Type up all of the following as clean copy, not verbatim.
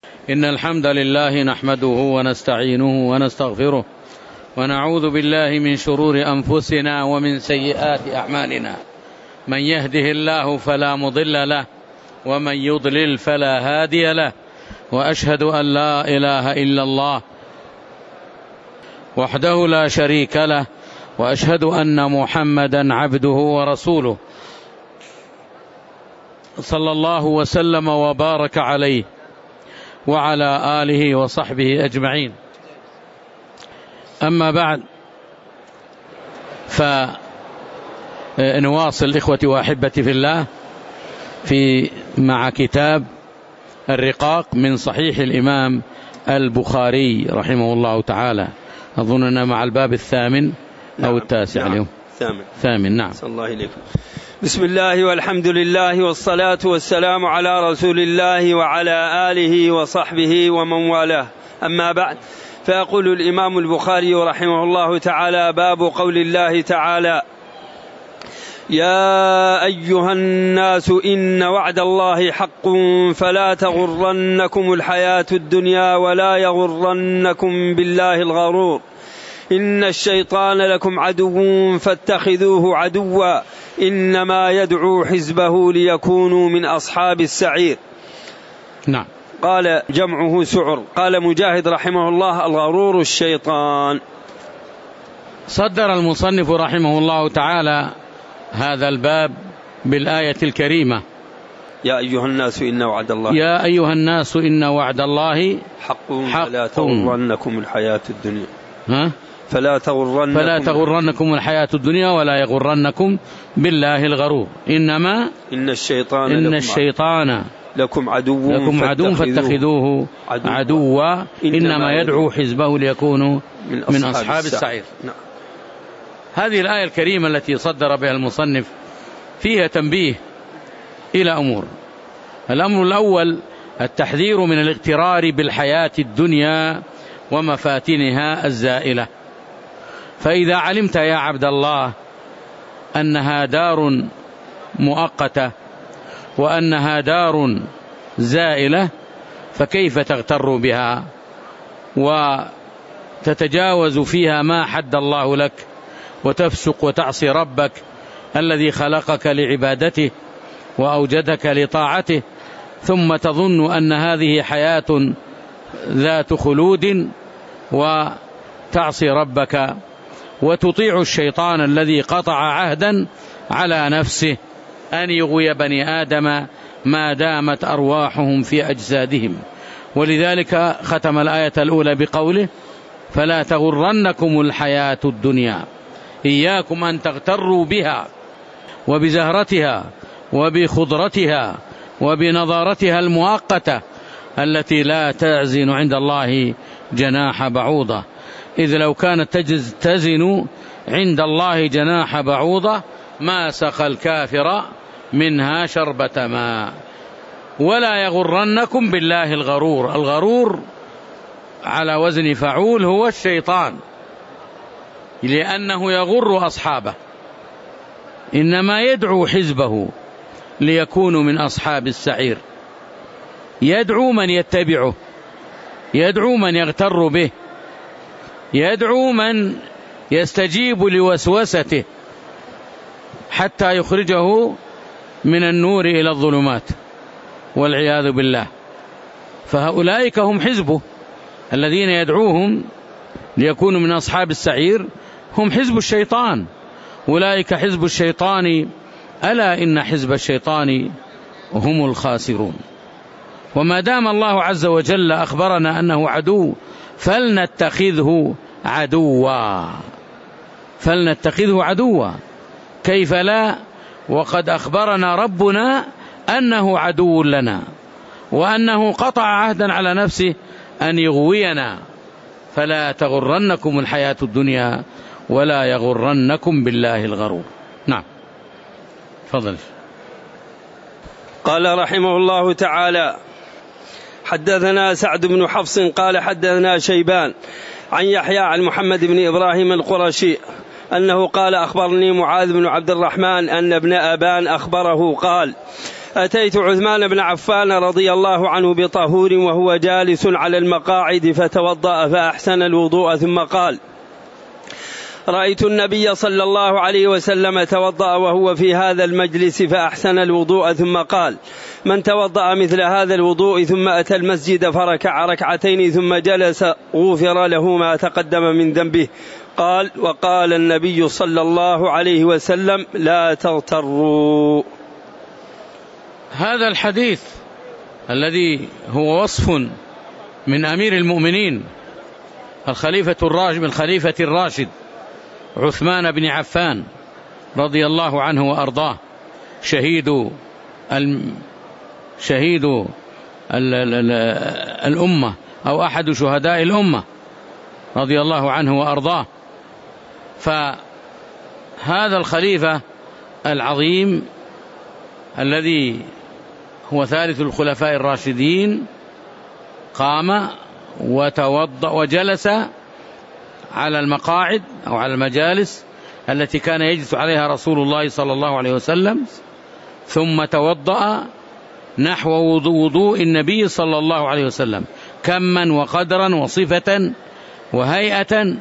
إن الحمد لله نحمده ونستعينه ونستغفره ونعوذ بالله من شرور أنفسنا ومن سيئات أعمالنا. من يهده الله فلا مضل له ومن يضلل فلا هادي له، وأشهد أن لا إله إلا الله وحده لا شريك له، وأشهد أن محمدا عبده ورسوله صلى الله وسلم وبارك عليه وعلى آله وصحبه أجمعين. أما بعد، فنواصل إخوتي وأحبتي في الله مع كتاب الرقاق من صحيح الإمام البخاري رحمه الله تعالى. أظننا مع الباب الثامن أو التاسع اليوم. ثامن. نعم. صلى الله عليكم. بسم الله والحمد لله والصلاة والسلام على رسول الله وعلى آله وصحبه ومن والاه. أما بعد، فيقول الإمام البخاري رحمه الله تعالى: باب قول الله تعالى: يا أيها الناس إن وعد الله حق فلا تغرنكم الحياة الدنيا ولا يغرنكم بالله الغرور إن الشيطان لكم عدو فاتخذوه عدوا إنما يدعو حزبه ليكونوا من أصحاب السعير. نعم. قال جمعه سعر. قال مجاهد رحمه الله: الغرور الشيطان. صدر المصنف رحمه الله تعالى هذا الباب بالآية الكريمة: يا أيها الناس إن وعد الله يا أيها الناس إن وعد الله حق فلا تغرنكم الحياة الدنيا فلا تغرنكم الحياة الدنيا ولا يغرنكم بالله الغرور إنما إن الشيطان لكم عدو فاتخذوه عدوا إنما يدعو حزبه ليكونوا من أصحاب السعير. هذه الآية الكريمة التي صدر بها المصنف فيها تنبيه إلى أمور. الأمر الأول: التحذير من الاغترار بالحياة الدنيا ومفاتنها الزائلة. فإذا علمت يا عبد الله أنها دار مؤقتة وأنها دار زائلة، فكيف تغتر بها وتتجاوز فيها ما حد الله لك وتفسق وتعصي ربك الذي خلقك لعبادته وأوجدك لطاعته، ثم تظن أن هذه حياة ذات خلود وتعصي ربك وتطيع الشيطان الذي قطع عهدا على نفسه أن يغوي بني آدم ما دامت أرواحهم في أجسادهم. ولذلك ختم الآية الأولى بقوله: فلا تغرنكم الحياة الدنيا. إياكم أن تغتروا بها وبزهرتها وبخضرتها وبنظارتها المؤقتة التي لا تزن عند الله جناح بعوضة، إذ لو كانت تزن عند الله جناح بعوضة ما سقى الكافر منها شربة ماء. ولا يغرنكم بالله الغرور. الغرور على وزن فعول هو الشيطان، لأنه يغر أصحابه، إنما يدعو حزبه ليكونوا من أصحاب السعير. يدعو من يتبعه، يدعو من يغتر به، يدعو من يستجيب لوسوسته حتى يخرجه من النور إلى الظلمات والعياذ بالله. فهؤلاء هم حزبه الذين يدعوهم ليكونوا من أصحاب السعير، هم حزب الشيطان. أولئك حزب الشيطان ألا إن حزب الشيطان هم الخاسرون. وما دام الله عز وجل أخبرنا أنه عدو فلنتخذه عدوا. كيف لا وقد أخبرنا ربنا أنه عدو لنا وأنه قطع عهدا على نفسه أن يغوينا. فلا تغرنكم الحياة الدنيا ولا يغرنكم بالله الغرور. نعم. تفضل. قال رحمه الله تعالى: حدثنا سعد بن حفص قال حدثنا شيبان عن يحيى عن محمد بن إبراهيم القرشي أنه قال: أخبرني معاذ بن عبد الرحمن أن ابن أبان أخبره قال: أتيت عثمان بن عفان رضي الله عنه بطهور وهو جالس على المقاعد فتوضأ فأحسن الوضوء ثم قال: رأيت النبي صلى الله عليه وسلم توضأ وهو في هذا المجلس فأحسن الوضوء ثم قال: من توضأ مثل هذا الوضوء ثم أتى المسجد فركع ركعتين ثم جلس غفر له ما تقدم من ذنبه. قال: وقال النبي صلى الله عليه وسلم: لا تغتروا. هذا الحديث الذي هو وصف من أمير المؤمنين الخليفة الراشد عثمان بن عفان رضي الله عنه وأرضاه، شهيد الأمة أو أحد شهداء الأمة رضي الله عنه وأرضاه. فهذا الخليفة العظيم الذي هو ثالث الخلفاء الراشدين قام وتوضأ وجلس على المقاعد أو على المجالس التي كان يجلس عليها رسول الله صلى الله عليه وسلم، ثم توضأ نحو وضوء النبي صلى الله عليه وسلم كما وقدرا وصفة وهيئة،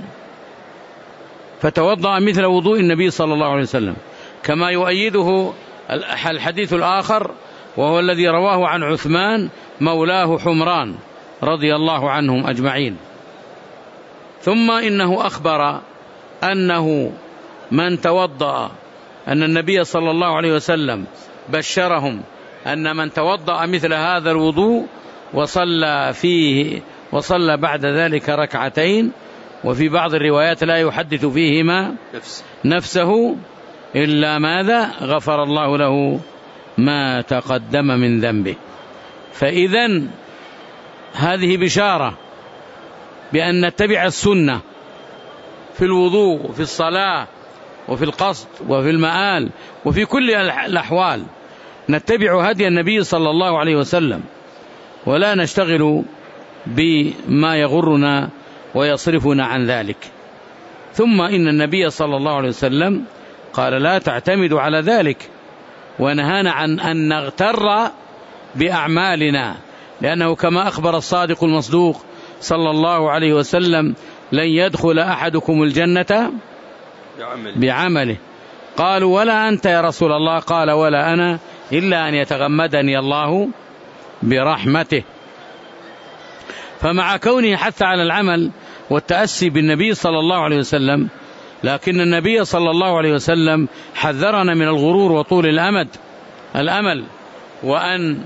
فتوضأ مثل وضوء النبي صلى الله عليه وسلم، كما يؤيده الحديث الآخر وهو الذي رواه عن عثمان مولاه حمران رضي الله عنهم أجمعين. ثم إنه أخبر أنه من توضأ، أن النبي صلى الله عليه وسلم بشرهم أن من توضأ مثل هذا الوضوء وصلى بعد ذلك ركعتين، وفي بعض الروايات لا يحدث فيهما نفسه إلا ماذا؟ غفر الله له ما تقدم من ذنبه. فإذن هذه بشارة بأن نتبع السنة في الوضوء وفي الصلاة وفي القصد وفي المآل وفي كل الأحوال، نتبع هدي النبي صلى الله عليه وسلم ولا نشتغل بما يغرنا ويصرفنا عن ذلك. ثم إن النبي صلى الله عليه وسلم قال: لا تعتمدوا على ذلك، ونهانا عن أن نغتر بأعمالنا، لأنه كما أخبر الصادق المصدوق صلى الله عليه وسلم: لن يدخل أحدكم الجنة بعمله. قالوا: ولا أنت يا رسول الله؟ قال: ولا أنا، إلا أن يتغمدني الله برحمته. فمع كونه حث على العمل والتأسي بالنبي صلى الله عليه وسلم، لكن النبي صلى الله عليه وسلم حذرنا من الغرور وطول الأمل، وأن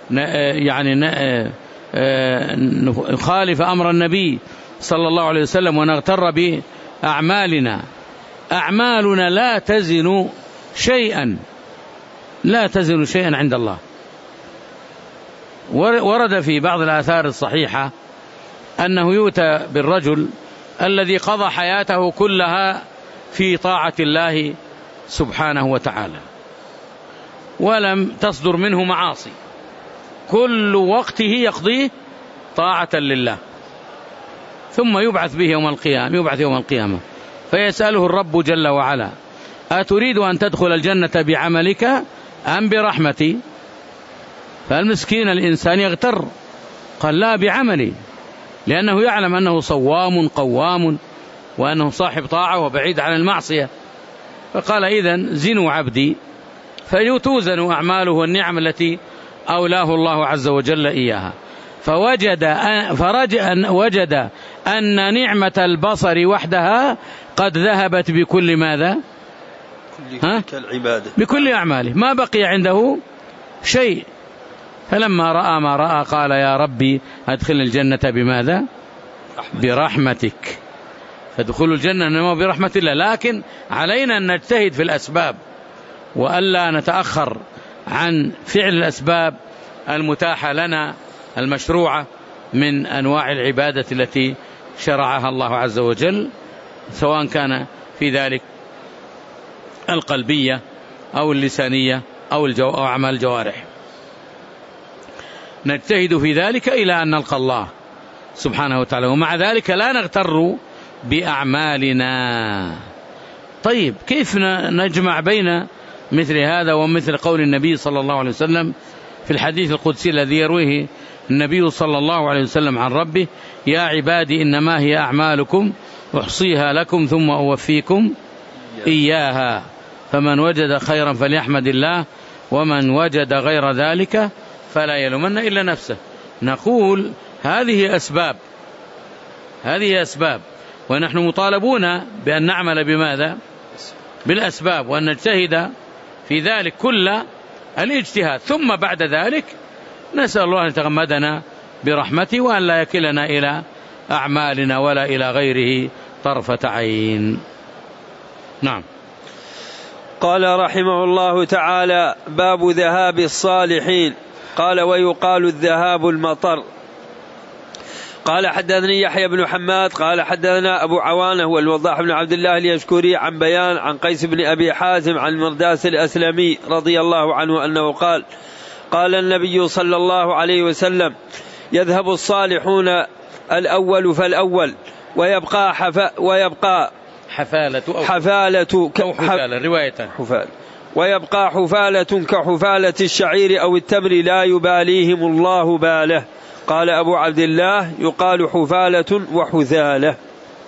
نخالف أمر النبي صلى الله عليه وسلم ونغتر بأعمالنا. أعمالنا لا تزن شيئا عند الله. ورد في بعض الآثار الصحيحة أنه يؤتى بالرجل الذي قضى حياته كلها في طاعة الله سبحانه وتعالى ولم تصدر منه معاصي، كل وقته يقضيه طاعة لله، ثم يبعث يوم القيامة فيسأله الرب جل وعلا: أتريد أن تدخل الجنة بعملك أم برحمتي؟ فالمسكين الإنسان يغتر، قال: لا، بعملي، لأنه يعلم أنه صوام قوام وأنه صاحب طاعة وبعيد عن المعصية. فقال: إذن زنوا عبدي، فيتوزن أعماله والنعم التي أولاه الله عز وجل إياها. وجد أن نعمة البصر وحدها قد ذهبت بكل ماذا؟ بكل أعماله، ما بقي عنده شيء. فلما رأى ما رأى قال: يا ربي أدخل الجنة بماذا؟ برحمتك. فدخول الجنة إنما برحمة الله، لكن علينا أن نجتهد في الأسباب وألا نتأخر عن فعل الأسباب المتاحة لنا المشروعة من أنواع العبادة التي شرعها الله عز وجل، سواء كان في ذلك القلبية أو اللسانية أو أعمال الجوارح. نجتهد في ذلك إلى أن نلقى الله سبحانه وتعالى، ومع ذلك لا نغتر بأعمالنا. طيب، كيف نجمع بين مثل هذا ومثل قول النبي صلى الله عليه وسلم في الحديث القدسي الذي يرويه النبي صلى الله عليه وسلم عن ربه: يا عبادي إنما هي أعمالكم أحصيها لكم ثم أوفيكم إياها، فمن وجد خيرا فليحمد الله ومن وجد غير ذلك فلا يلومن إلا نفسه. نقول هذه أسباب، ونحن مطالبون بأن نعمل بماذا؟ بالأسباب، وأن نجتهد في ذلك كل الاجتهاد، ثم بعد ذلك نسأل الله أن يتغمدنا برحمته وأن لا يكلنا إلى أعمالنا ولا إلى غيره طرفة عين. نعم. قال رحمه الله تعالى: باب ذهاب الصالحين. قال: ويقال الذهاب المطر. قال: حدثني يحيى بن حماد قال: حدثنا أبو عوانة والوضاح بن عبد الله اليشكري عن بيان عن قيس بن أبي حازم عن مرداس الأسلمي رضي الله عنه أنه قال: قال النبي صلى الله عليه وسلم: يذهب الصالحون الأول فالأول ويبقى حفالة كحفالة الشعير أو التمر لا يباليهم الله باله. قال أبو عبد الله: يقال حفالة وحثالة.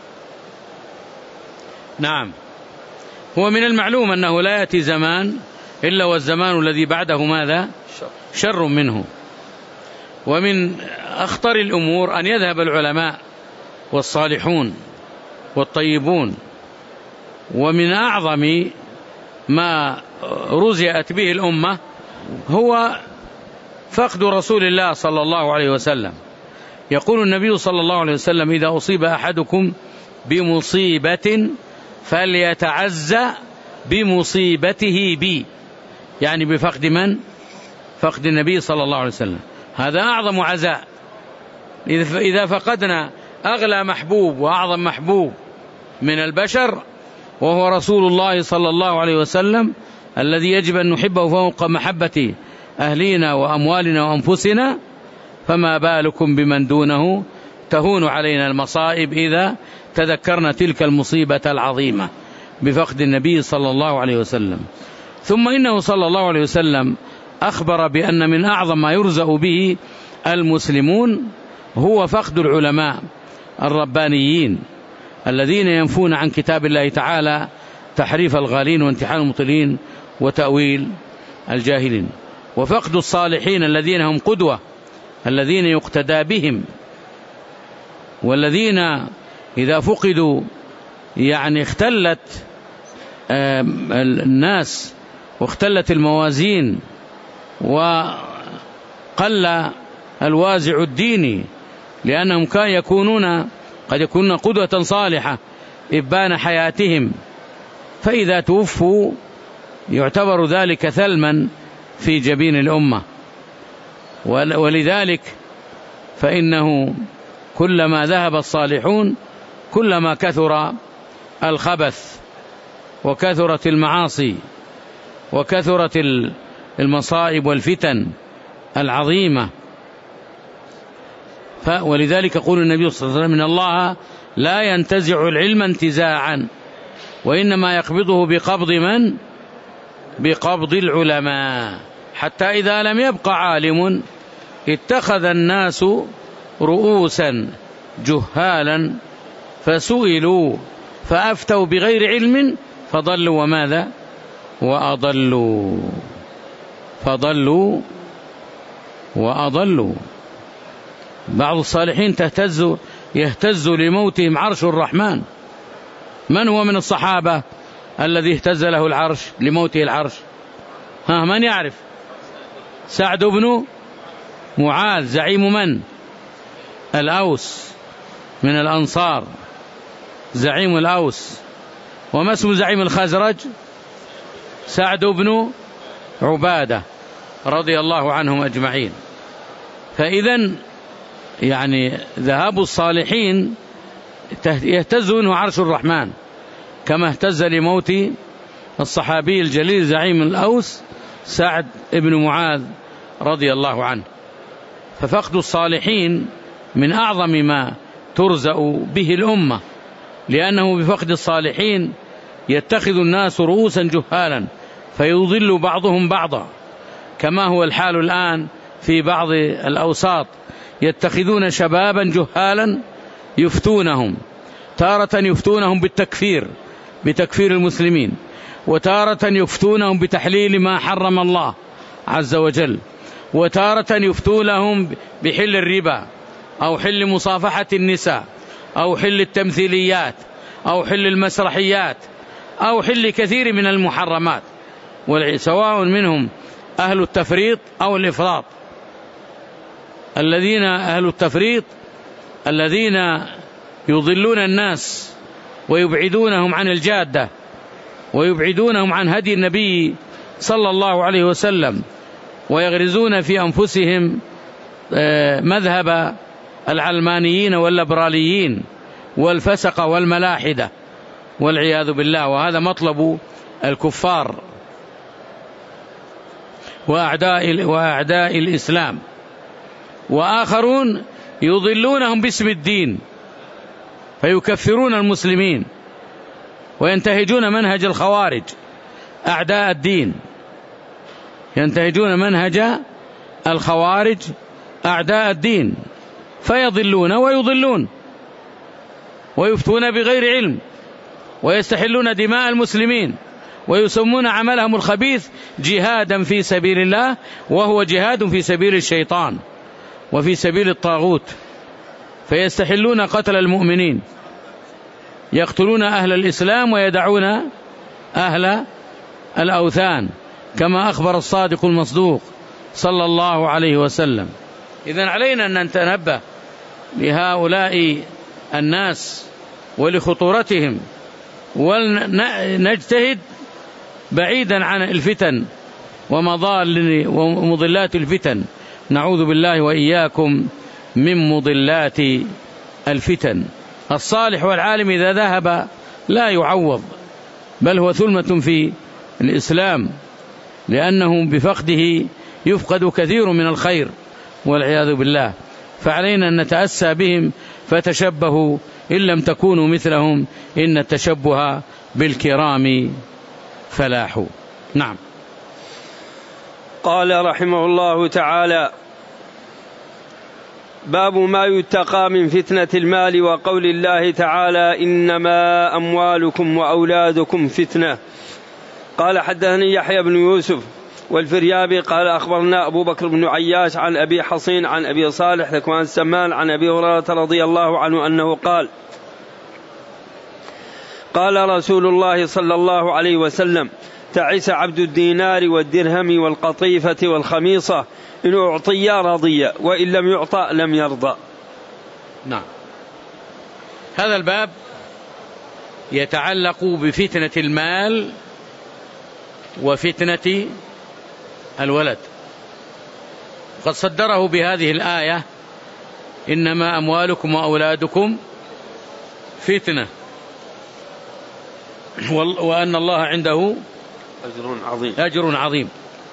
نعم. هو من المعلوم أنه لا يأتي زمان إلا والزمان الذي بعده ماذا؟ شر منه. ومن أخطر الأمور أن يذهب العلماء والصالحون والطيبون. ومن أعظم ما رزئت به الأمة هو فقد رسول الله صلى الله عليه وسلم. يقول النبي صلى الله عليه وسلم: إذا أصيب أحدكم بمصيبة فليتعزى بمصيبته بي، يعني بفقد من؟ فقد النبي صلى الله عليه وسلم. هذا أعظم عزاء. إذا فقدنا أغلى محبوب وأعظم محبوب من البشر وهو رسول الله صلى الله عليه وسلم الذي يجب أن نحبه فوق محبة أهلنا وأموالنا وأنفسنا، فما بالكم بمن دونه تهون علينا المصائب إذا تذكرنا تلك المصيبة العظيمة بفقد النبي صلى الله عليه وسلم. ثم إنه صلى الله عليه وسلم أخبر بأن من أعظم ما يرزق به المسلمون هو فقد العلماء الربانيين الذين ينفون عن كتاب الله تعالى تحريف الغالين وامتحان المبطلين وتأويل الجاهلين، وفقد الصالحين الذين هم قدوة، الذين يقتدى بهم، والذين إذا فقدوا يعني اختلت الناس واختلت الموازين وقل الوازع الديني، لأنهم قد يكونون قدوة صالحة إبان حياتهم، فإذا توفوا يعتبر ذلك ثلما في جبين الأمة. ولذلك فإنه كلما ذهب الصالحون كلما كثر الخبث وكثرت المعاصي وكثرت المصائب والفتن العظيمة. ولذلك يقول النبي صلى الله عليه وسلم: إن الله لا ينتزع العلم انتزاعا وإنما يقبضه بقبض من؟ بقبض العلماء، حتى إذا لم يبق عالم اتخذ الناس رؤوسا جهالا فسئلوا فأفتوا بغير علم فضلوا وماذا؟ فضلوا وأضلوا. بعض الصالحين يهتز لموتهم عرش الرحمن. من هو من الصحابة الذي اهتز له العرش لموته العرش؟ من يعرف؟ سعد بن معاذ زعيم من؟ الأوس من الأنصار، زعيم الأوس. وما اسم زعيم الخزرج؟ سعد بن عبادة رضي الله عنهم أجمعين. فإذن يعني ذهاب الصالحين يهتز منه عرش الرحمن كما اهتز لموت الصحابي الجليل زعيم الأوس سعد بن معاذ رضي الله عنه. ففقد الصالحين من أعظم ما ترزق به الأمة، لأنه بفقد الصالحين يتخذ الناس رؤوسا جهالا فيضل بعضهم بعضا، كما هو الحال الآن في بعض الأوساط، يتخذون شبابا جهالا يفتونهم، تارة يفتونهم بتكفير المسلمين، وتارة يفتونهم بتحليل ما حرم الله عز وجل، وتارة يفتونهم بحل الربا أو حل مصافحة النساء أو حل التمثيليات أو حل المسرحيات أو حل كثير من المحرمات، سواء منهم أهل التفريط أو الإفراط. الذين أهل التفريط الذين يضلون الناس ويبعدونهم عن الجادة ويبعدونهم عن هدي النبي صلى الله عليه وسلم، ويغرزون في أنفسهم مذهب العلمانيين والليبراليين والفسق والملاحدة والعياذ بالله، وهذا مطلب الكفار وأعداء الإسلام. وآخرون يضلونهم باسم الدين فيكفرون المسلمين وينتهجون منهج الخوارج أعداء الدين، ينتهجون منهج الخوارج أعداء الدين، فيضلون ويضلون ويفتون بغير علم ويستحلون دماء المسلمين ويسمون عملهم الخبيث جهادا في سبيل الله، وهو جهاد في سبيل الشيطان وفي سبيل الطاغوت، فيستحلون قتل المؤمنين، يقتلون أهل الإسلام ويدعون أهل الأوثان، كما أخبر الصادق المصدوق صلى الله عليه وسلم. إذن علينا أن نتنبه لهؤلاء الناس ولخطورتهم، ونجتهد بعيدا عن الفتن ومضلات الفتن، نعوذ بالله وإياكم من مضلات الفتن. الصالح والعالم إذا ذهب لا يعوض، بل هو ثلمة في الإسلام، لأنه بفقده يفقد كثير من الخير والعياذ بالله. فعلينا أن نتأسى بهم، فتشبهوا إن لم تكونوا مثلهم، إن التشبه بالكرام فلاح. نعم. قال رحمه الله تعالى: باب ما يتقى من فتنة المال، وقول الله تعالى: إنما أموالكم وأولادكم فتنة. قال: حدثني يحيى بن يوسف والفريابي قال: أخبرنا أبو بكر بن عياش عن أبي حصين عن أبي صالح ذكوان السمان عن أبي هريرة رضي الله عنه أنه قال: قال رسول الله صلى الله عليه وسلم: تعس عبد الدينار والدرهم والقطيفة والخميصة، إن أعطي رضي وإن لم يعطى لم يرضى. نعم. هذا الباب يتعلق بفتنة المال وفتنة الولد، قد صدره بهذه الآية: إنما أموالكم وأولادكم فتنة، وأن الله عنده أجر عظيم.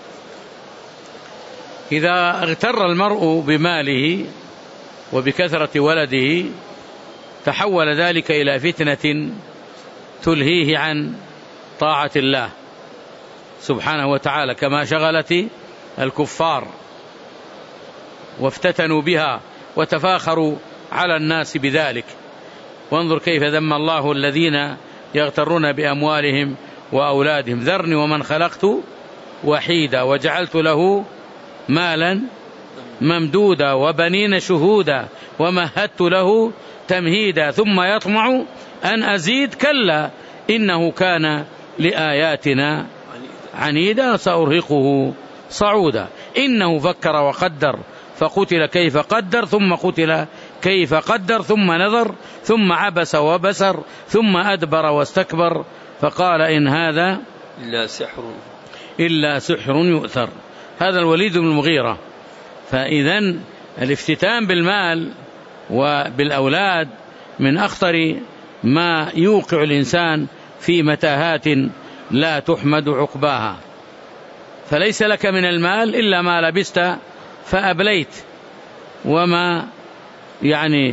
إذا اغتر المرء بماله وبكثرة ولده تحول ذلك إلى فتنة تلهيه عن طاعة الله سبحانه وتعالى، كما شغلت الكفار وافتتنوا بها وتفاخروا على الناس بذلك. وانظر كيف ذم الله الذين يغترون بأموالهم وأولادهم: ذرني ومن خلقت وحيدا وجعلت له مالا ممدودا وبنين شهودا ومهدت له تمهيدا ثم يطمع أن أزيد كلا إنه كان لآياتنا عنيدا سأرهقه صعودا. إنه فكر وقدر فقتل كيف قدر ثم قتل كيف قدر ثم نظر ثم عبس وبسر ثم أدبر واستكبر فقال إن هذا إلا سحر يؤثر. هذا الوليد بن المغيرة. فإذن الافتتان بالمال وبالأولاد من أخطر ما يوقع الإنسان في متاهات لا تحمد عقباها. فليس لك من المال إلا ما لبست فأبليت، وما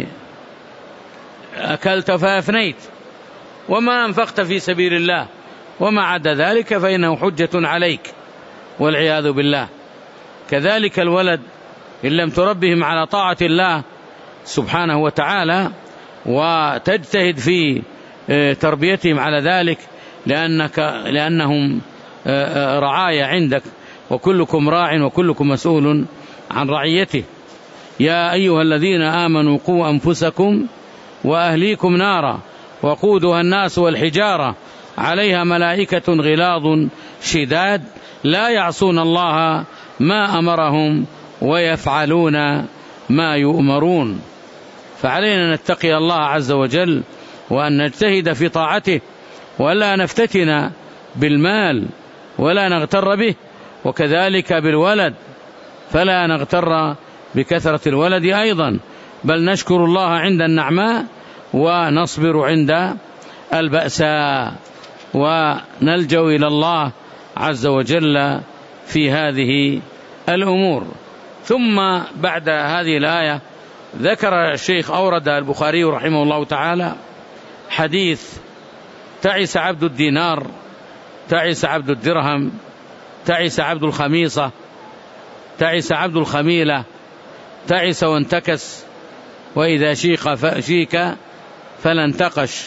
أكلت فأفنيت، وما أنفقت في سبيل الله وما عدا ذلك فإنه حجة عليك والعياذ بالله. كذلك الولد إن لم تربهم على طاعة الله سبحانه وتعالى وتجتهد في تربيتهم على ذلك لأنهم رعايا عندك، وكلكم راع وكلكم مسؤول عن رعيته. يا أيها الذين آمنوا قوا أنفسكم وأهليكم نارا وقودها الناس والحجارة عليها ملائكة غلاظ شداد لا يعصون الله ما أمرهم ويفعلون ما يؤمرون. فعلينا نتقي الله عز وجل وأن نجتهد في طاعته ولا نفتتن بالمال ولا نغتر به، وكذلك بالولد فلا نغتر بكثرة الولد أيضا، بل نشكر الله عند النعماء ونصبر عند البأساء ونلجأ إلى الله عز وجل في هذه الأمور. ثم بعد هذه الآية ذكر الشيخ أورد البخاري رحمه الله تعالى حديث: تعس عبد الدينار، تعس عبد الدرهم، تعس عبد الخميصة، تعس عبد الخميلة، تعس وانتكس، وإذا شيك فلا انتقش.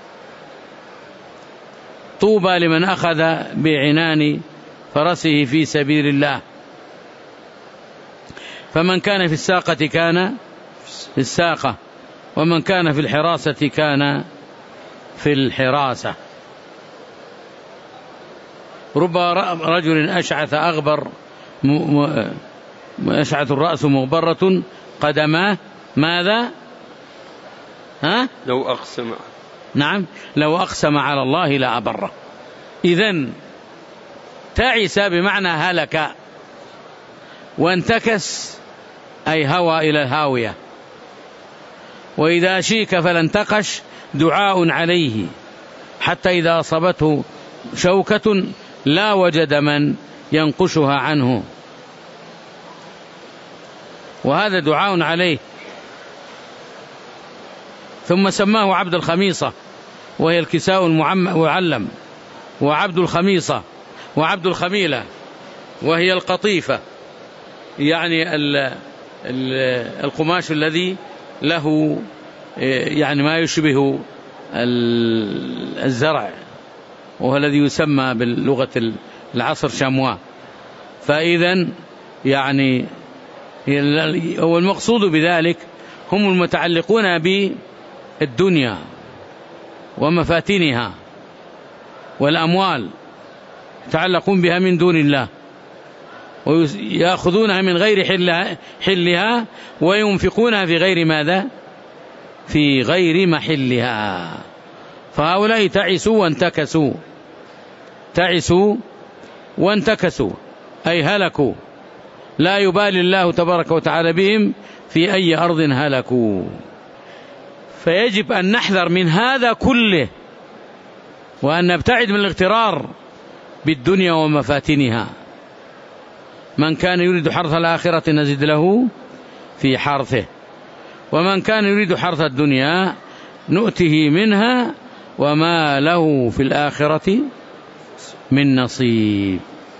طوبى لمن أخذ بعنان فرسه في سبيل الله، فمن كان في الساقة كان في الساقة، ومن كان في الحراسة كان في الحراسة. رب رجل أشعث أغبر أشعث الرأس مغبرة قدماه ماذا؟ لو أقسم. نعم، لو أقسم على الله لا أبره. إذن تعس بمعنى هلك، وانتكس أي هوى إلى الهاوية، وإذا شيك فلا انتقش دعاء عليه حتى إذا أصابته شوكة لا وجد من ينقشها عنه، وهذا دعاء عليه. ثم سماه عبد الخميصة وهي الكساء المعلم، وعبد الخميصة وعبد الخميلة وهي القطيفة، يعني القماش الذي له يعني ما يشبه الزرع، وهو الذي يسمى باللغة العصر شموا. فإذا يعني هو المقصود بذلك هم المتعلقون بالدنيا ومفاتنها والأموال، يتعلقون بها من دون الله ويأخذونها من غير حلها وينفقونها في غير ماذا؟ في غير محلها. فهؤلاء تعسوا وانتكسوا، تعسوا وانتكسوا أي هلكوا، لا يبالي الله تبارك وتعالى بهم في أي أرض هلكوا. فيجب أن نحذر من هذا كله، وأن نبتعد من الاغترار بالدنيا ومفاتنها. من كان يريد حرث الآخرة نزد له في حرثه، ومن كان يريد حرث الدنيا نؤته منها وما له في الآخرة من نصيب.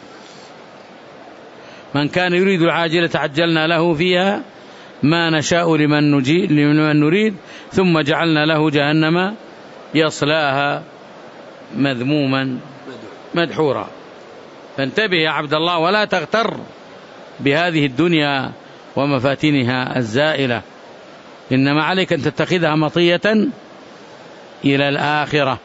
من كان يريد العاجلة عجلنا له فيها ما نشاء لمن نريد ثم جعلنا له جهنم يصلاها مذموما مدحورا. فانتبه يا عبد الله ولا تغتر بهذه الدنيا ومفاتنها الزائلة، إنما عليك أن تتخذها مطية إلى الآخرة،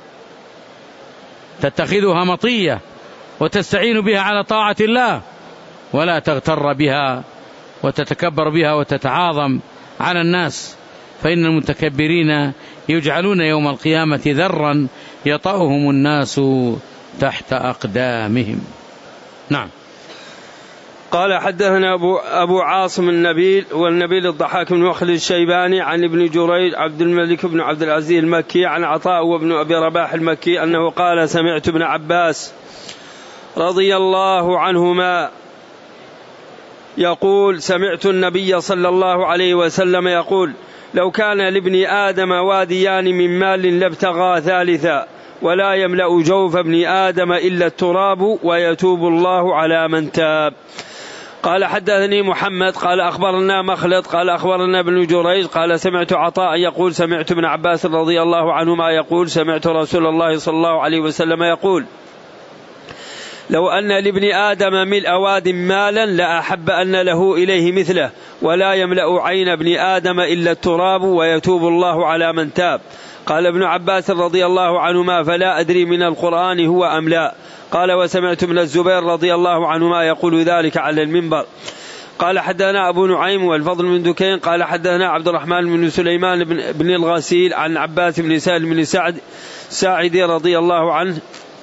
تتخذها مطية وتستعين بها على طاعة الله، ولا تغتر بها وتتكبر بها وتتعاظم على الناس، فإن المتكبرين يجعلون يوم القيامة ذرا يطأهم الناس تحت أقدامهم. نعم. قال حدثنا أبو عاصم النبيل والنبيل الضحاك بن مخلد الشيباني عن ابن جريج عبد الملك بن عبد العزيز المكي عن عطاء وابن أبي رباح المكي أنه قال سمعت ابن عباس رضي الله عنهما يقول سمعت النبي صلى الله عليه وسلم يقول لو كان لابن آدم واديان من مال لابتغى ثالثا ولا يملأ جوف ابن آدم إلا التراب ويتوب الله على من تاب. قال حدثني محمد قال أخبرنا مخلد قال أخبرنا ابن جريج قال سمعت عطاء يقول سمعت ابن عباس رضي الله عنهما يقول سمعت رسول الله صلى الله عليه وسلم يقول لو أن لابن آدم ملء واد مالا لأحب أن له إليه مثله ولا يملأ عين ابن آدم إلا التراب ويتوب الله على من تاب. قال ابن عباس رضي الله عنهما فلا أدري من القرآن هو أم لا. قال وسمعت ابن الزبير رضي الله عنهما يقول ذلك على المنبر. قال حدثنا أبو نعيم والفضل بن دكين قال حدثنا عبد الرحمن بن سليمان بن الغسيل عن عباس بن سالم بن ساعدي رضي الله عنه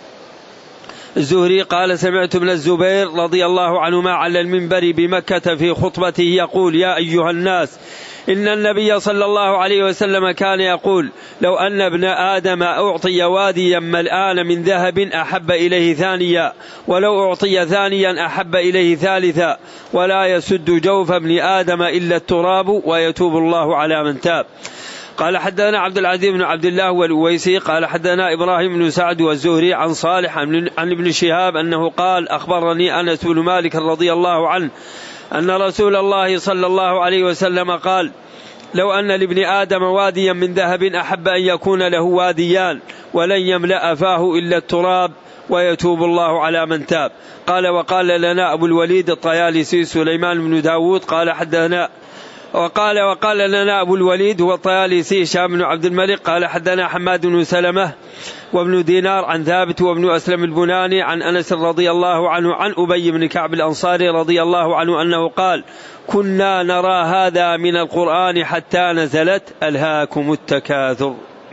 الزهري قال سمعت ابن الزبير رضي الله عنهما على المنبر بمكة في خطبته يقول يا أيها الناس إن النبي صلى الله عليه وسلم كان يقول لو أن ابن آدم أعطي واديا ملآن من ذهب أحب إليه ثانيا ولو أعطي ثانيا أحب إليه ثالثا ولا يسد جوف ابن آدم إلا التراب ويتوب الله على من تاب. قال حدثنا عبد العزيز بن عبد الله والأويسي قال حدثنا إبراهيم بن سعد والزهري عن صالح عن ابن شهاب أنه قال أخبرني أنس بن مالك رضي الله عنه أن رسول الله صلى الله عليه وسلم قال لو أن لابن آدم واديا من ذهب أحب أن يكون له واديان ولن يملأ فاه إلا التراب ويتوب الله على من تاب. قال وقال لنا أبو الوليد الطيالسي سليمان بن داود قال حدثنا وقال لنا أبو الوليد هو الطيالسي هشام بن عبد الملك قال حدثنا حماد بن سلمة وابن دينار عن ثابت وابن أسلم البناني عن أنس رضي الله عنه عن أبي بن كعب الأنصاري رضي الله عنه أنه قال كنا نرى هذا من القرآن حتى نزلت ألهاكم التكاثر.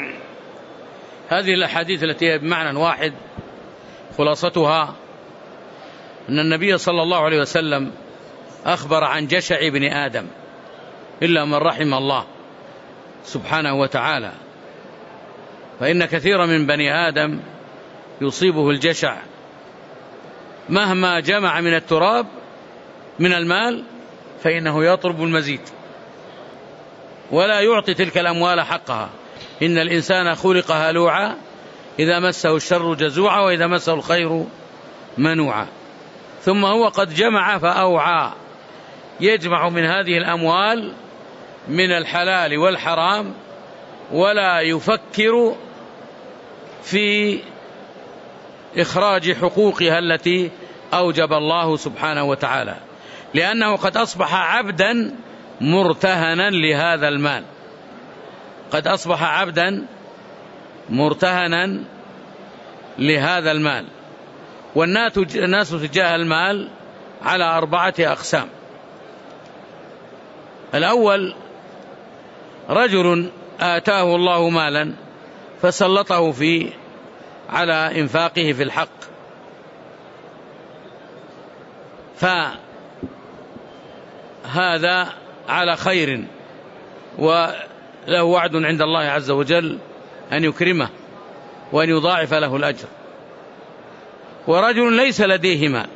هذه الأحاديث التي هي بمعنى واحد خلاصتها أن النبي صلى الله عليه وسلم أخبر عن جشع ابن آدم إلا من رحم الله سبحانه وتعالى، فإن كثيرا من بني آدم يصيبه الجشع مهما جمع من التراب من المال فإنه يطلب المزيد ولا يعطي تلك الأموال حقها. إن الإنسان خلق هلوعا إذا مسه الشر جزوعا وإذا مسه الخير منوعا. ثم هو قد جمع فأوعى، يجمع من هذه الأموال من الحلال والحرام ولا يفكر في إخراج حقوقها التي أوجب الله سبحانه وتعالى، لأنه قد أصبح عبدا مرتهنا لهذا المال، قد أصبح عبدا مرتهنا لهذا المال. والناس تجاه المال على 4 أقسام. الأول رجل آتاه الله مالا فسلطه على إنفاقه في الحق، فهذا على خير وله وعد عند الله عز وجل أن يكرمه وأن يضاعف له الأجر. ورجل ليس لديه مال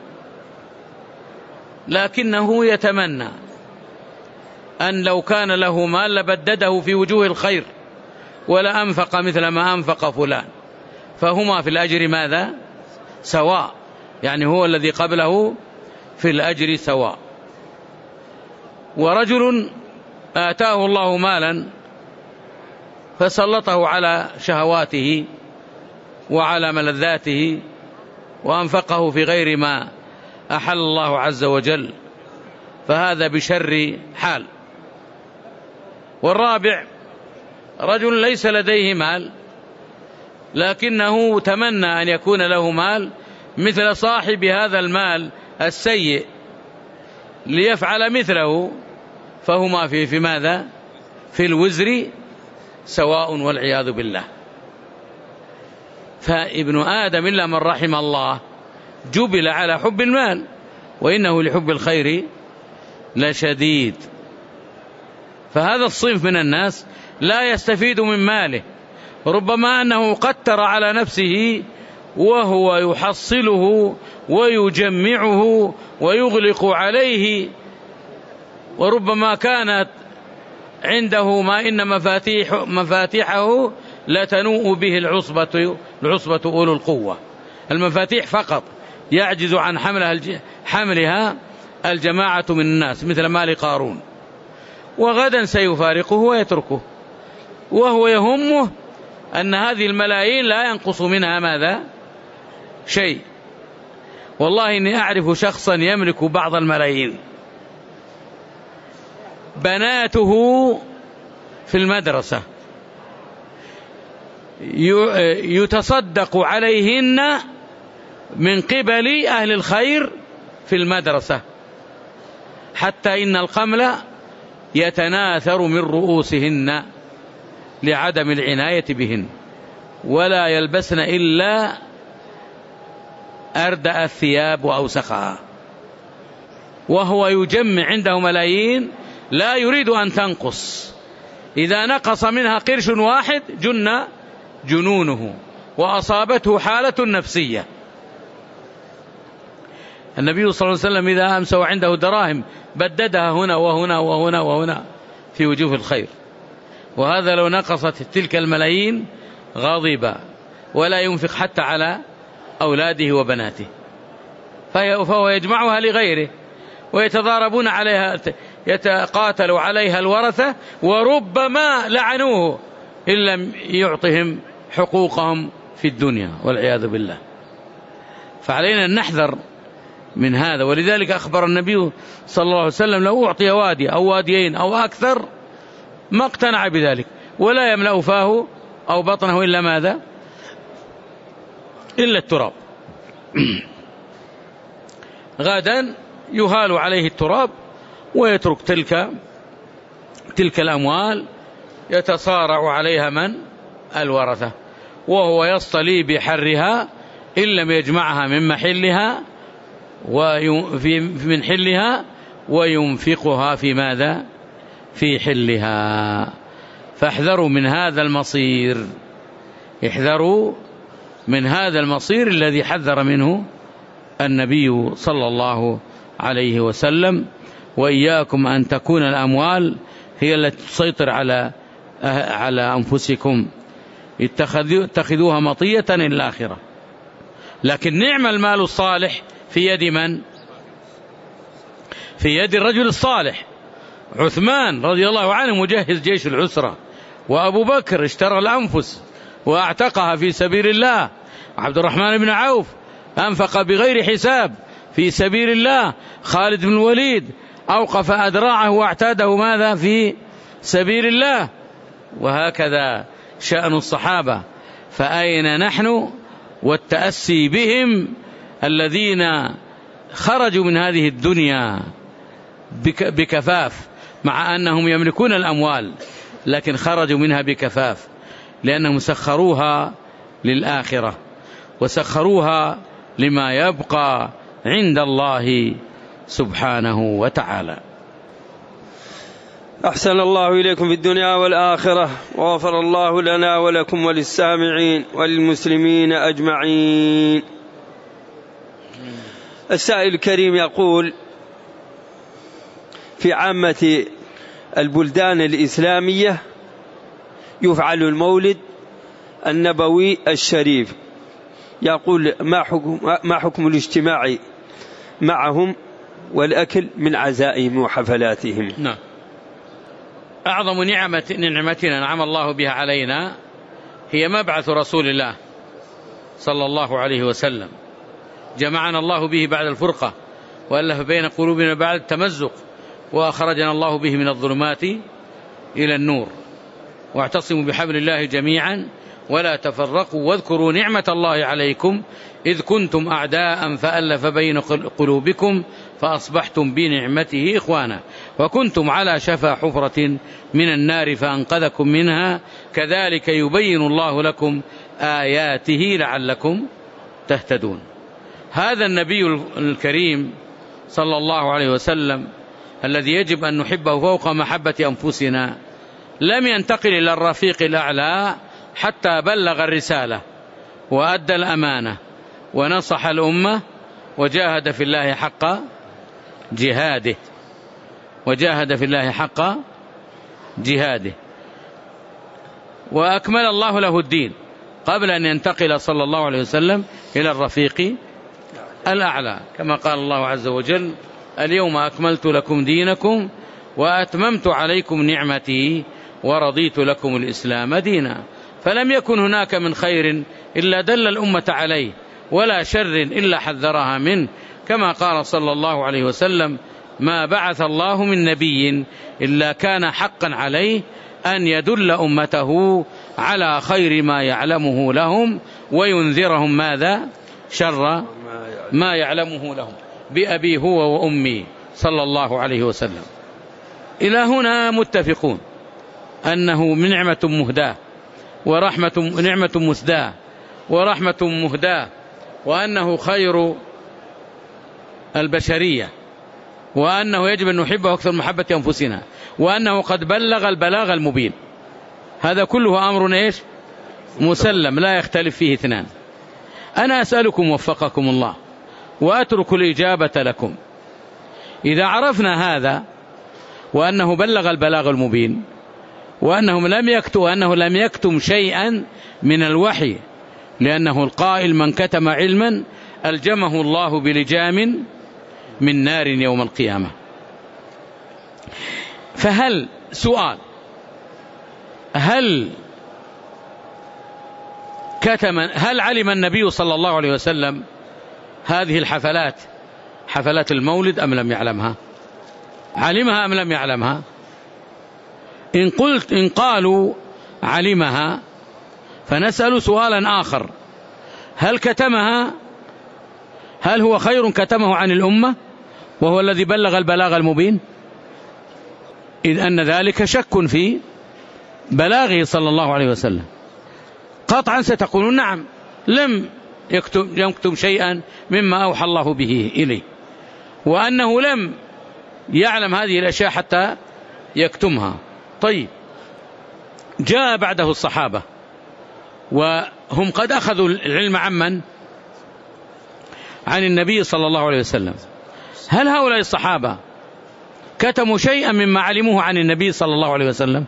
لكنه يتمنى أن لو كان له مال لبدده في وجوه الخير ولا أنفق مثل ما أنفق فلان، فهما في الأجر ماذا؟ سواء، يعني هو الذي قبله في الأجر سواء. ورجل آتاه الله مالا فسلطه على شهواته وعلى ملذاته وأنفقه في غير ما أحل الله عز وجل، فهذا بشر حال. والرابع رجل ليس لديه مال لكنه تمنى أن يكون له مال مثل صاحب هذا المال السيء ليفعل مثله، فهما في ماذا؟ في الوزر سواء والعياذ بالله. فابن آدم إلا من رحم الله جبل على حب المال وإنه لحب الخير لشديد. فهذا الصنف من الناس لا يستفيد من ماله، ربما أنه قتر على نفسه وهو يحصله ويجمعه ويغلق عليه، وربما كانت عنده ما إن مفاتيحه لتنوء به العصبة أولو القوة. المفاتيح فقط يعجز عن حملها الجماعة من الناس مثل مال قارون، وغدا سيفارقه ويتركه، وهو يهمه أن هذه الملايين لا ينقص منها ماذا؟ شيء. والله إني أعرف شخصا يملك بعض الملايين، بناته في المدرسة يتصدق عليهن من قبل أهل الخير في المدرسة، حتى إن القمل يتناثر من رؤوسهن لعدم العناية بهن، ولا يلبسن إلا أردأ الثياب وأوسخها، وهو يجمع عنده ملايين لا يريد أن تنقص. إذا نقص منها قرش واحد جن جنونه وأصابته حالة نفسية. النبي صلى الله عليه وسلم إذا أمس وعنده دراهم بددها هنا وهنا وهنا وهنا في وجوه الخير، وهذا لو نقصت تلك الملايين غاضبا ولا ينفق حتى على أولاده وبناته، فهو يجمعها لغيره ويتضاربون عليها، يتقاتل عليها الورثة، وربما لعنوه إن لم يعطهم حقوقهم في الدنيا والعياذ بالله. فعلينا أن نحذر من هذا. ولذلك أخبر النبي صلى الله عليه وسلم لو أعطي وادي أو واديين أو أكثر ما اقتنع بذلك، ولا يملأ فاه أو بطنه إلا ماذا؟ إلا التراب. غدا يهال عليه التراب ويترك تلك الأموال يتصارع عليها من؟ الورثة، وهو يصطلي بحرها إن لم يجمعها من محلها من حلها وينفقها في ماذا؟ في حلها. فاحذروا من هذا المصير، احذروا من هذا المصير الذي حذر منه النبي صلى الله عليه وسلم. وإياكم أن تكون الأموال هي التي تسيطر على أنفسكم، اتخذوها مطية للآخرة. لكن نعم المال الصالح في يد من؟ في يد الرجل الصالح. عثمان رضي الله عنه مجهز جيش العسرة، وأبو بكر اشترى الأنفس وأعتقها في سبيل الله، وعبد الرحمن بن عوف أنفق بغير حساب في سبيل الله، خالد بن الوليد أوقف أدراعه واعتاده ماذا؟ في سبيل الله. وهكذا شأن الصحابة. فأين نحن والتأسي بهم الذين خرجوا من هذه الدنيا بكفاف، مع أنهم يملكون الأموال لكن خرجوا منها بكفاف، لأنهم سخروها للآخرة وسخروها لما يبقى عند الله سبحانه وتعالى. أحسن الله إليكم في الدنيا والآخرة، وغفر الله لنا ولكم وللسامعين وللمسلمين أجمعين. السائل الكريم يقول: في عامة البلدان الإسلامية يفعل المولد النبوي الشريف، يقول ما حكم الاجتماع معهم والأكل من عزائهم وحفلاتهم؟ نعم. أعظم نعمتنا نعم الله بها علينا هي مبعث رسول الله صلى الله عليه وسلم، جمعنا الله به بعد الفرقة وألف بين قلوبنا بعد التمزق، وأخرجنا الله به من الظلمات إلى النور. واعتصموا بحبل الله جميعا ولا تفرقوا، واذكروا نعمة الله عليكم إذ كنتم أعداء فألف بين قلوبكم فأصبحتم بنعمته إخوانا، وكنتم على شفا حفرة من النار فأنقذكم منها، كذلك يبين الله لكم آياته لعلكم تهتدون. هذا النبي الكريم صلى الله عليه وسلم الذي يجب أن نحبه فوق محبة أنفسنا لم ينتقل إلى الرفيق الأعلى حتى بلغ الرسالة وأدى الأمانة ونصح الأمة وجاهد في الله حق جهاده، وجاهد في الله حق جهاده. وأكمل الله له الدين قبل أن ينتقل صلى الله عليه وسلم إلى الرفيق الأعلى، كما قال الله عز وجل: اليوم أكملت لكم دينكم وأتممت عليكم نعمتي ورضيت لكم الإسلام دينا. فلم يكن هناك من خير إلا دل الأمة عليه، ولا شر إلا حذرها منه، كما قال صلى الله عليه وسلم: ما بعث الله من نبي إلا كان حقا عليه أن يدل أمته على خير ما يعلمه لهم وينذرهم ماذا؟ شر ما يعلمه لهم، بأبي هو وأمي صلى الله عليه وسلم. إلى هنا متفقون أنه من نعمة مهداة نعمة مسداة ورحمة مهداة، وأنه خير البشرية، وأنه يجب أن نحبه أكثر محبة أنفسنا، وأنه قد بلغ البلاغ المبين. هذا كله أمر إيش؟ مسلم لا يختلف فيه اثنان. أنا أسألكم وفقكم الله وأترك الإجابة لكم: إذا عرفنا هذا، وأنه بلغ البلاغ المبين، وأنه لم يكتم شيئا من الوحي، لأنه القائل: من كتم علما ألجمه الله بلجام من نار يوم القيامة. فهل سؤال: هل علم النبي صلى الله عليه وسلم هذه الحفلات، حفلات المولد، أم لم يعلمها؟ علمها أم لم يعلمها؟ إن قالوا علمها فنسأل سؤالا آخر: هل كتمها؟ هل هو خير كتمه عن الأمة وهو الذي بلغ البلاغ المبين؟ إذ أن ذلك شك في بلاغه صلى الله عليه وسلم. قطعا ستقولون: نعم، لم يكتم شيئا مما أوحى الله به إليه، وأنه لم يعلم هذه الأشياء حتى يكتمها. طيب، جاء بعده الصحابة وهم قد أخذوا العلم عن النبي صلى الله عليه وسلم. هل هؤلاء الصحابة كتموا شيئا مما علموه عن النبي صلى الله عليه وسلم؟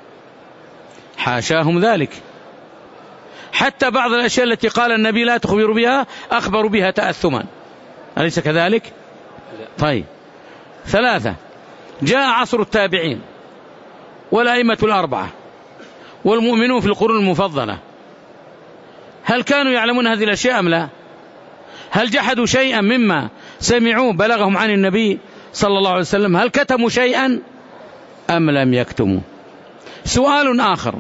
حاشاهم ذلك. حتى بعض الأشياء التي قال النبي لا تخبروا بها أخبروا بها تأثما، أليس كذلك؟ طيب، 3: جاء عصر التابعين والأئمة الأربعة والمؤمنون في القرون المفضلة، هل كانوا يعلمون هذه الأشياء أم لا؟ هل جحدوا شيئا مما سمعوه بلغهم عن النبي صلى الله عليه وسلم؟ هل كتموا شيئا أم لم يكتموا؟ سؤال آخر: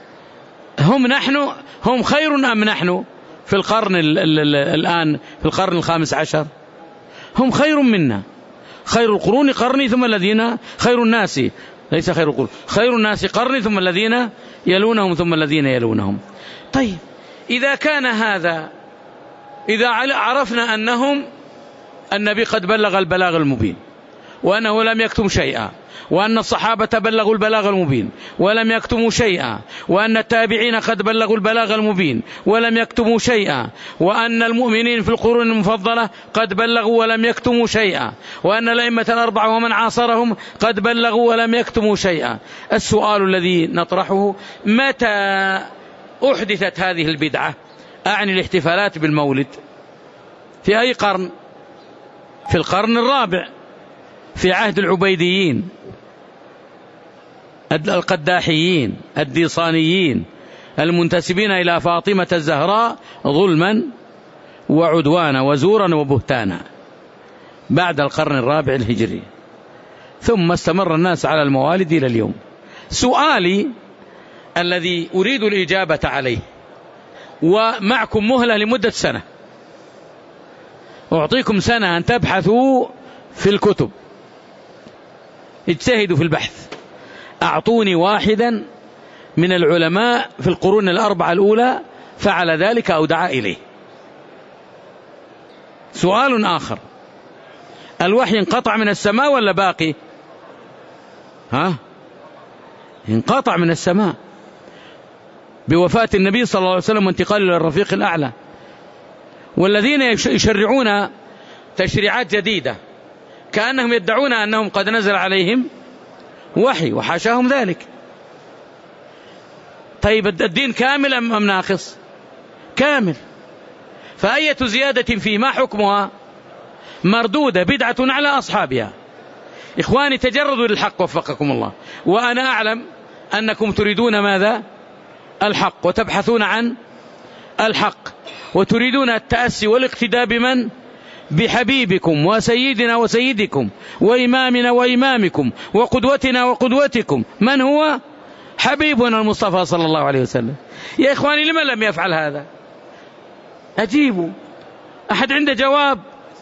هم خير أم نحن في القرن الآن في القرن 15؟ هم خير منا. خير القرون قرني ثم الذين خير الناس، ليس خير القرون، خير الناس قرني ثم الذين يلونهم ثم الذين يلونهم. طيب، إذا كان هذا، إذا عرفنا أنهم النبي قد بلغ البلاغ المبين وأنه لم يكتم شيئا، وأن الصحابة بلغوا البلاغ المبين ولم يكتموا شيئا، وأن التابعين قد بلغوا البلاغ المبين ولم يكتموا شيئا، وأن المؤمنين في القرون المفضلة قد بلغوا ولم يكتموا شيئا، وأن الأئمة الأربعة ومن عاصرهم قد بلغوا ولم يكتموا شيئا، السؤال الذي نطرحه: متى أحدثت هذه البدعة؟ أعني الاحتفالات بالمولد. في أي قرن؟ في القرن الرابع، في عهد العبيديين القداحيين الديصانيين المنتسبين إلى فاطمة الزهراء ظلما وعدوانا وزورا وبهتانا، بعد القرن الرابع الهجري، ثم استمر الناس على الموالد إلى اليوم. سؤالي الذي أريد الإجابة عليه، ومعكم مهلة لمدة سنة، أعطيكم سنة أن تبحثوا في الكتب، اجتهدوا في البحث، أعطوني واحدا من العلماء في القرون الأربعة الأولى فعل ذلك أو دعا إليه. سؤال آخر: الوحي انقطع من السماء ولا باقي؟ انقطع من السماء بوفاة النبي صلى الله عليه وسلم وانتقاله إلى الرفيق الأعلى. والذين يشرعون تشريعات جديدة كأنهم يدعون أنهم قد نزل عليهم وحي، وحاشاهم ذلك. طيب الدين كامل أم ناقص؟ كامل. فأية زيادة فيه ما حكمها؟ مردودة، بدعة على أصحابها. إخواني تجردوا للحق وفقكم الله، وأنا أعلم أنكم تريدون ماذا؟ الحق، وتبحثون عن الحق، وتريدون التأسي والاقتداء بمن؟ بحبيبكم وسيدنا وسيدكم وإمامنا وإمامكم وقدوتنا وقدوتكم، من هو؟ حبيبنا المصطفى صلى الله عليه وسلم. يا إخواني لما لم يفعل هذا؟ أجيبوا، أحد عنده جواب؟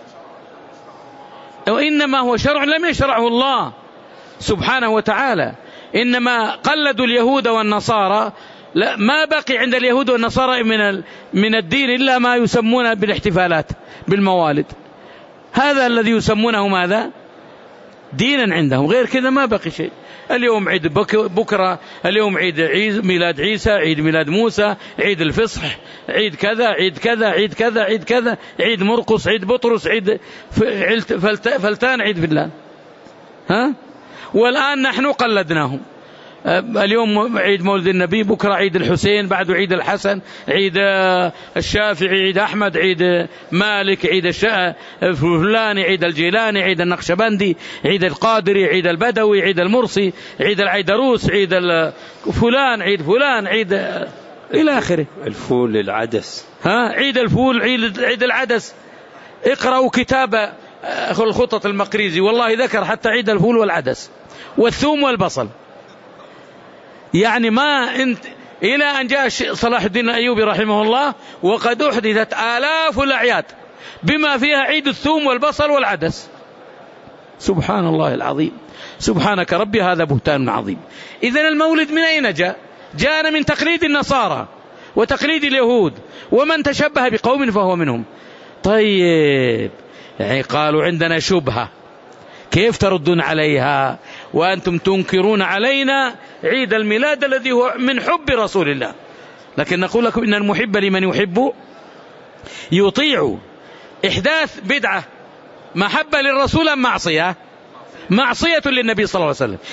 وإنما هو شرع لم يشرعه الله سبحانه وتعالى، إنما قلدوا اليهود والنصارى. لا، ما بقي عند اليهود والنصارى من الدين إلا ما يسمون بالاحتفالات بالموالد، هذا الذي يسمونه ماذا؟ دينا عندهم، غير كذا ما بقي شيء. اليوم عيد بكرة، اليوم عيد ميلاد عيسى، عيد ميلاد موسى، عيد الفصح، عيد كذا عيد كذا عيد كذا عيد كذا، عيد مرقس، عيد بطرس، عيد فلتان، عيد بالله. ها؟ والآن نحن قلدناهم. اليوم عيد مولد النبي، بكرة عيد الحسين، بعده عيد الحسن، عيد الشافعي، عيد أحمد، عيد مالك، عيد فلاني، عيد الجيلاني، عيد النقشبندي، عيد القادري، عيد البدوي، عيد المرسي، عيد العيدروس، عيد فلان، عيد فلان، عيد إلى آخره. الفول العدس، ها، عيد الفول، عيد العدس. اقرأوا كتاب الخطط المقريزي، والله ذكر حتى عيد الفول والعدس والثوم والبصل. يعني ما انت إلى أن جاء صلاح الدين الأيوبي رحمه الله وقد أحدثت آلاف الأعياد بما فيها عيد الثوم والبصل والعدس. سبحان الله العظيم، سبحانك ربي، هذا بهتان عظيم. إذن المولد من أين جاء؟ جاءنا من تقليد النصارى وتقليد اليهود، ومن تشبه بقوم فهو منهم. طيب، يعني قالوا عندنا شبهة، كيف تردون عليها وأنتم تنكرون علينا عيد الميلاد الذي هو من حب رسول الله؟ لكن نقول لكم إن المحب لمن يحب يطيع. إحداث بدعة محبة للرسول أم معصية؟ معصية للنبي صلى الله عليه وسلم.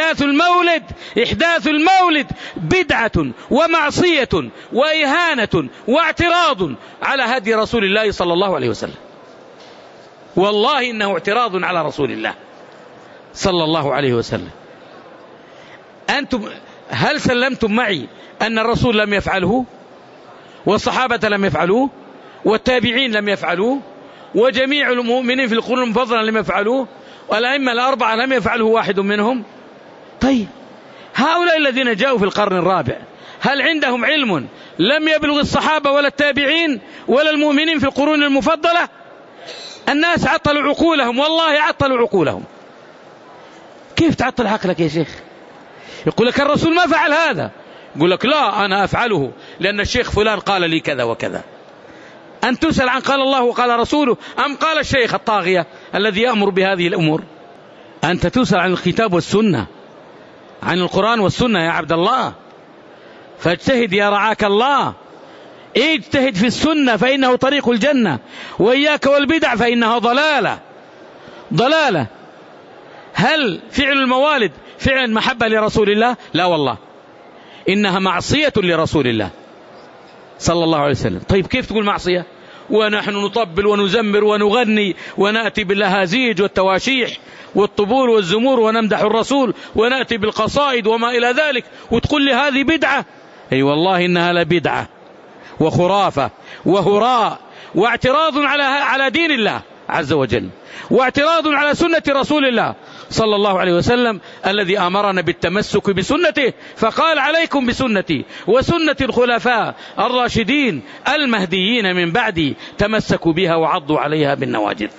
إحداث المولد بدعة ومعصية وإهانة واعتراض على هدي رسول الله صلى الله عليه وسلم. والله إنه اعتراض على رسول الله صلى الله عليه وسلم. أنتم هل سلمتم معي أن الرسول لم يفعله، والصحابة لم يفعلوه، والتابعين لم يفعلوه، وجميع المؤمنين في القرون المفضلة لم يفعلوه، والأئمة الأربعة لم يفعله واحد منهم؟ طيب، هؤلاء الذين جاءوا في القرن الرابع هل عندهم علم لم يبلغ الصحابة ولا التابعين ولا المؤمنين في القرون المفضلة؟ الناس عطلوا عقولهم، والله عطلوا عقولهم. كيف تعطل عقلك يا شيخ؟ يقول لك الرسول ما فعل هذا، يقول لك لا أنا أفعله لأن الشيخ فلان قال لي كذا وكذا. أن تسأل عن قال الله وقال رسوله أم قال الشيخ الطاغية الذي يأمر بهذه الأمور؟ أنت تسأل عن الكتاب والسنة، عن القرآن والسنة يا عبد الله، فاجتهد يا رعاك الله، اجتهد في السنة فإنه طريق الجنة، وإياك والبدع فإنها ضلالة. هل فعل الموالد فعلا محبة لرسول الله؟ لا والله، إنها معصية لرسول الله صلى الله عليه وسلم. طيب كيف تقول معصية ونحن نطبل ونزمر ونغني ونأتي باللهازيج والتواشيح والطبول والزمور ونمدح الرسول ونأتي بالقصائد وما إلى ذلك، وتقول لي هذه بدعة؟ أي والله إنها لبدعة وخرافة وهراء، واعتراض على دين الله عز وجل، واعتراض على سنة رسول الله صلى الله عليه وسلم الذي أمرنا بالتمسك بسنته، فقال عليكم بسنتي وسنة الخلفاء الراشدين المهديين من بعدي، تمسكوا بها وعضوا عليها بالنواجذ.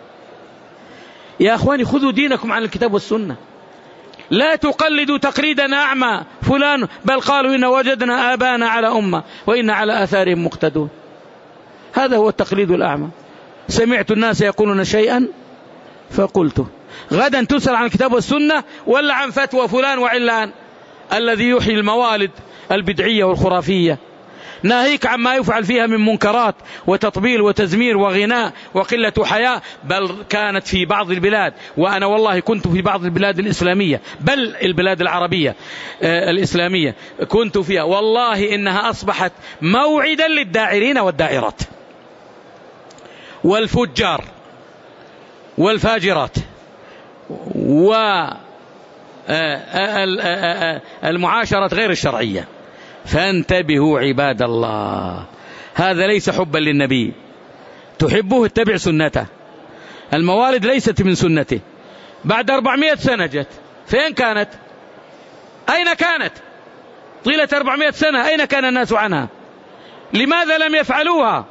يا أخواني خذوا دينكم عن الكتاب والسنة، لا تقلدوا تقليدا أعمى فلان، بل قالوا إن وجدنا آبانا على أمة وإن على آثارهم مقتدون. هذا هو التقليد الأعمى. سمعت الناس يقولون شيئا فقلته. غدا تسأل عن الكتاب والسنة ولا عن فتوى فلان وعلان الذي يحيي الموالد البدعية والخرافية؟ ناهيك عما يفعل فيها من منكرات وتطبيل وتزمير وغناء وقلة حياء. بل كانت في بعض البلاد، وأنا والله كنت في بعض البلاد الإسلامية، بل البلاد العربية الإسلامية كنت فيها، والله إنها أصبحت موعدا للداعرين والدائرات والفجار والفاجرات والمعاشرة غير الشرعية. فانتبهوا عباد الله، هذا ليس حبا للنبي. تحبه اتبع سنته. الموالد ليست من سنته. بعد 400 سنة جت، فين كانت؟ أين كانت طيلة 400 سنة؟ أين كان الناس عنها؟ لماذا لم يفعلوها؟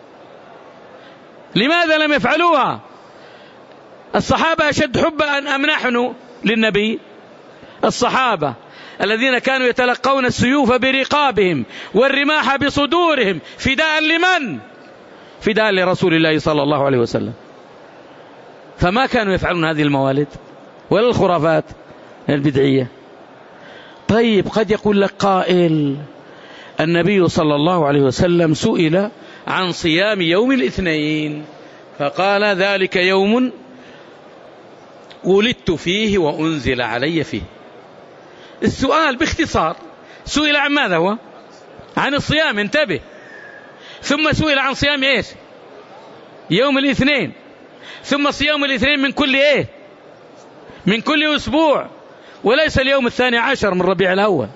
لماذا لم يفعلوها؟ الصحابة أشد حبا أم نحن للنبي؟ الصحابة الذين كانوا يتلقون السيوف برقابهم والرماح بصدورهم فداء لمن؟ فداء لرسول الله صلى الله عليه وسلم. فما كانوا يفعلون هذه الموالد ولا الخرافات البدعية. طيب، قد يقول لك قائل: النبي صلى الله عليه وسلم سئل عن صيام يوم الاثنين فقال: ذلك يوم ولدت فيه وأنزل علي فيه. السؤال باختصار: سئل عن ماذا هو؟ عن الصيام، انتبه. ثم سئل عن صيام ايش؟ يوم الاثنين. ثم صيام الاثنين من كل ايه؟ من كل أسبوع، وليس اليوم 12 من ربيع الأول.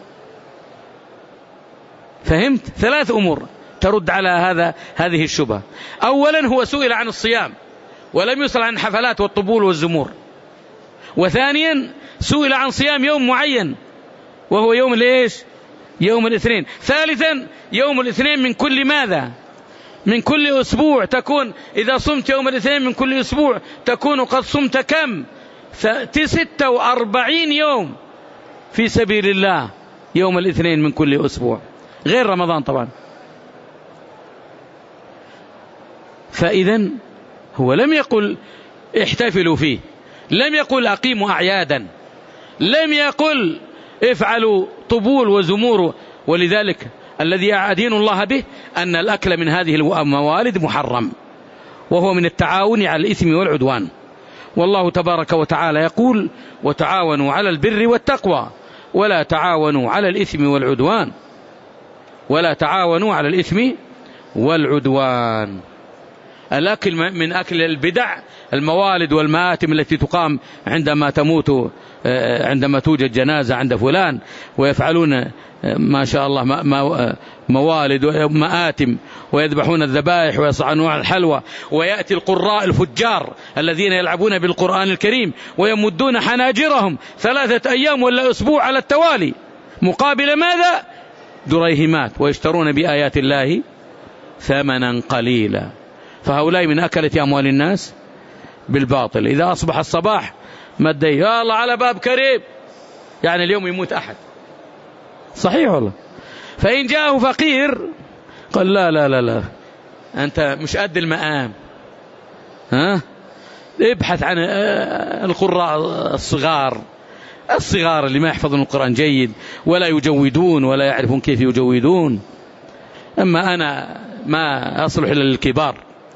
فهمت؟ 3 أمور ترد على هذه الشبهة. أولا، هو سئل عن الصيام ولم يسأل عن الحفلات والطبول والزمور. وثانيا، سئل عن صيام يوم معين وهو يوم ليش؟ يوم الاثنين. ثالثا، يوم الاثنين من كل ماذا؟ من كل أسبوع. تكون إذا صمت يوم الاثنين من كل أسبوع تكون قد صمت كم؟ 46 يوم في سبيل الله يوم الاثنين من كل أسبوع، غير رمضان طبعا. فإذا هو لم يقل احتفلوا فيه، لم يقل أقيموا أعيادا، لم يقل افعلوا طبول وزمور. ولذلك الذي أدين الله به أن الأكل من هذه الموالد محرم، وهو من التعاون على الإثم والعدوان. والله تبارك وتعالى يقول: وتعاونوا على البر والتقوى ولا تعاونوا على الإثم والعدوان، ولا تعاونوا على الإثم والعدوان. الأكل من أكل البدع الموالد والمآتم التي تقام عندما توجد جنازة عند فلان، ويفعلون ما شاء الله موالد ومآتم، ويذبحون الذبائح ويصنعون الحلوى، ويأتي القراء الفجار الذين يلعبون بالقرآن الكريم ويمدون حناجرهم 3 أيام ولا أسبوع على التوالي مقابل ماذا؟ دريهمات، ويشترون بآيات الله ثمنا قليلا. فهؤلاء من أكلة أموال الناس بالباطل. إذا أصبح الصباح مد يا الله على باب كريم، يعني اليوم يموت أحد، صحيح والله. فإن جاءه فقير قال: لا لا لا لا، أنت مش قد المقام، ابحث عن القراء الصغار اللي ما يحفظون القرآن جيد ولا يجودون ولا يعرفون كيف يجودون. أما أنا ما أصلح إلا للكبار.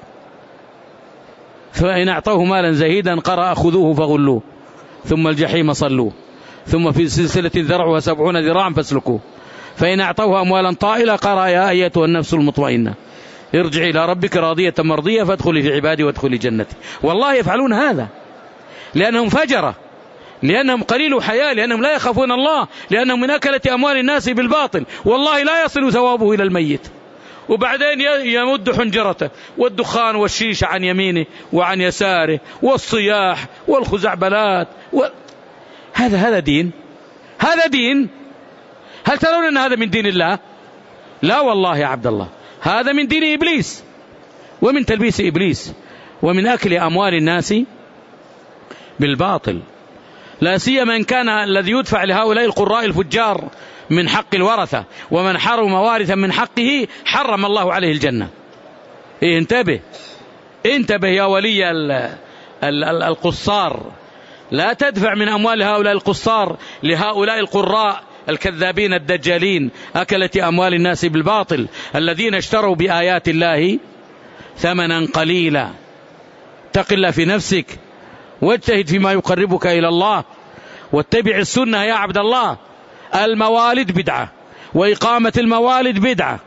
فإن أعطوه مالا زهيدا قرأ: خذوه فغلوه ثم الجحيم صلوه ثم في سلسلة ذرعها 70 ذراعا فاسلكوه. فإن أعطوه أموالا طائلة قرأ: يا أيتها النفس المطمئنة ارجعي إلى ربك راضية مرضية فادخلي في عبادي وادخلي جنتي. والله يفعلون هذا لأنهم فجرة، لأنهم قليل حياة، لأنهم لا يخافون الله، لأنهم من أكلة أموال الناس بالباطل. والله لا يصل ثوابه إلى الميت. وبعدين يمد حنجرته والدخان والشيشة عن يمينه وعن يساره والصياح والخزعبلات هذا دين؟ هذا دين؟ هل ترون أن هذا من دين الله؟ لا والله يا عبد الله، هذا من دين إبليس ومن تلبيس إبليس ومن أكل أموال الناس بالباطل. لا سيما إن كان الذي يدفع لهؤلاء القراء الفجار من حق الورثة، ومن حرم وارثا من حقه حرم الله عليه الجنة. انتبه يا ولي القصار، لا تدفع من أموال هؤلاء القصار لهؤلاء القراء الكذابين الدجالين أكلة أموال الناس بالباطل الذين اشتروا بآيات الله ثمنا قليلا. اتق الله في نفسك واجتهد فيما يقربك إلى الله واتبع السنة يا عبد الله. الموالد بدعة، وإقامة الموالد بدعة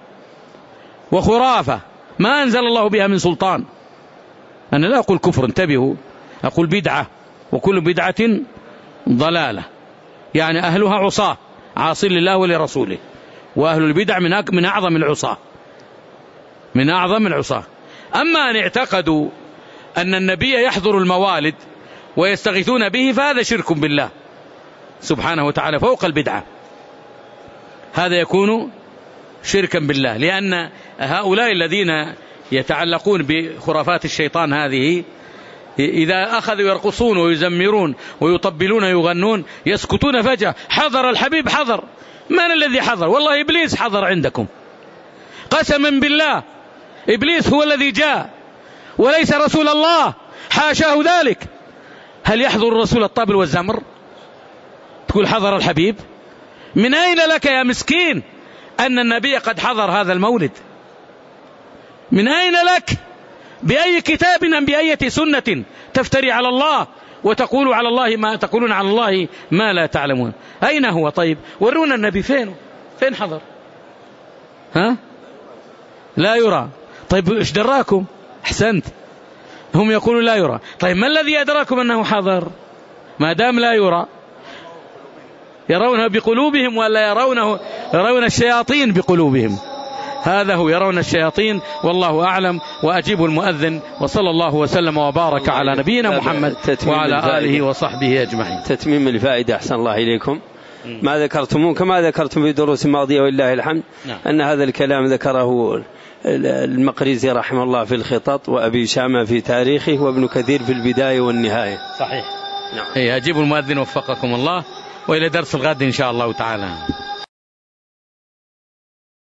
وخرافة ما أنزل الله بها من سلطان. أنا لا أقول كفر، انتبهوا، أقول بدعة، وكل بدعة ضلالة، يعني أهلها عصاة عاصين لله ولرسوله، وأهل البدع من أعظم العصاة، من أعظم العصاة. أما أن اعتقدوا أن النبي يحضر الموالد ويستغيثون به فهذا شرك بالله سبحانه وتعالى فوق البدعة، هذا يكون شركا بالله، لأن هؤلاء الذين يتعلقون بخرافات الشيطان هذه إذا أخذوا يرقصون ويزمرون ويطبلون ويغنون يسكتون فجأة. حضر الحبيب، حضر. من الذي حضر؟ والله إبليس حضر عندكم، قسما بالله إبليس هو الذي جاء وليس رسول الله، حاشاه ذلك. هل يحضر الرسول الطبل والزمر؟ تقول حضر الحبيب؟ من أين لك يا مسكين أن النبي قد حضر هذا المولد؟ من أين لك؟ بأي كتاب أم بأية سنة تفتري على الله وتقولون على الله ما لا تعلمون؟ أين هو؟ طيب ورونا النبي فين حضر؟ ها؟ لا يرى. طيب إيش دراكم؟ أحسنت، هم يقولون لا يرى. طيب ما الذي أدراكم أنه حضر؟ ما دام لا يرى، يرونه بقلوبهم ولا يرون الشياطين بقلوبهم؟ هذا هو، يرون الشياطين والله أعلم. وأجيب المؤذن، وصلى الله وسلم وبارك على نبينا محمد وعلى آله وصحبه أجمعين. تتميم الفائدة أحسن الله إليكم. ما ذكرتمون كما ذكرتم في دروس ماضية ولله الحمد، أن هذا الكلام ذكره المقريزي رحمه الله في الخطط، وأبي شامة في تاريخه، وابن كثير في البداية والنهاية. صحيح. نعم. أجيب المؤذن وفقكم الله، وإلى درس الغد إن شاء الله تعالى.